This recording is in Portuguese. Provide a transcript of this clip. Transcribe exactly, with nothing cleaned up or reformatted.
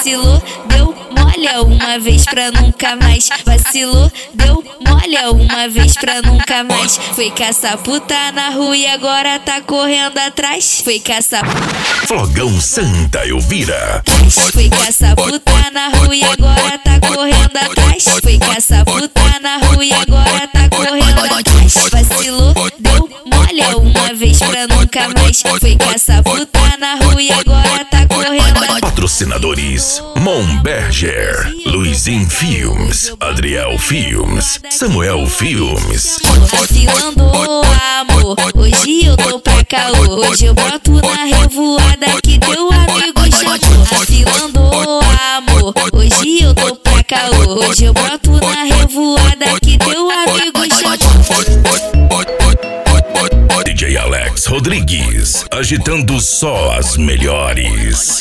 Vacilou, deu molha uma vez pra nunca mais. Vacilou, deu molha uma vez pra nunca mais. Foi caçar puta na rua e agora tá correndo atrás. Foi caçar Flogão Santa Elvira. Foi caçar puta na rua e agora tá correndo atrás. Foi caçar puta na rua e agora tá correndo atrás. Vacilou, deu molha uma vez pra nunca mais. Foi caçar puta na rua e agora tá correndo atrás. Patrocinadores: Monberger, Luizin Filmes, Adriel Filmes, Samuel Filmes. Vacilando, amor, hoje eu tô pra caô. Hoje eu boto na revoada que teu amigo chamou. Vacilando, amor, hoje eu tô pra caô. Hoje eu boto na revoada que teu amigo chamou. D J Alex Rodrigues, agitando só as melhores.